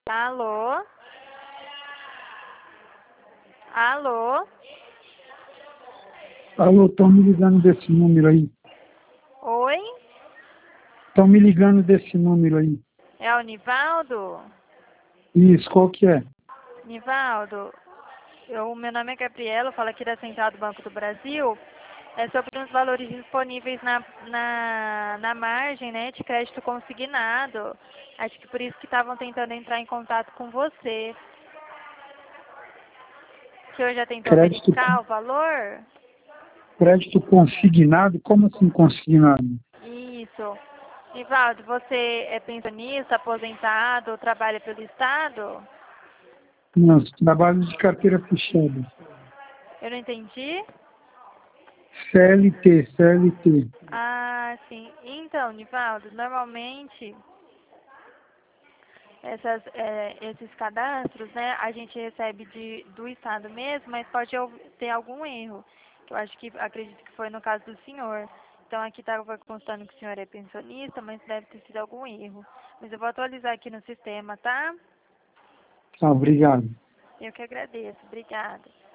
Alô? Alô? Alô, estão me ligando desse número aí. Oi? Estão me ligando desse número aí. É o Nivaldo? Isso, qual que é? Nivaldo, meu nome é Gabriela, eu falo aqui da Central do Banco do Brasil. É sobre uns valores disponíveis na margem, né, de crédito consignado. Acho que por isso que estavam tentando entrar em contato com você. O senhor já tentou Crédito, verificar o valor? crédito consignado? Como assim consignado? Isso. Nivaldo, você é pensionista, aposentado, ou trabalha pelo Estado? Não, trabalho de carteira fechada. Eu não entendi. CLT, CLT. Ah, sim. Então, Nivaldo, normalmente esses cadastros, né, a gente recebe do Estado mesmo, mas pode ter algum erro. Que eu acho que, acredito que foi no caso do senhor. Então, aqui estava constando que o senhor é pensionista, mas deve ter sido algum erro. Mas eu vou atualizar aqui no sistema, tá? Tá, obrigado. Eu que agradeço. Obrigada.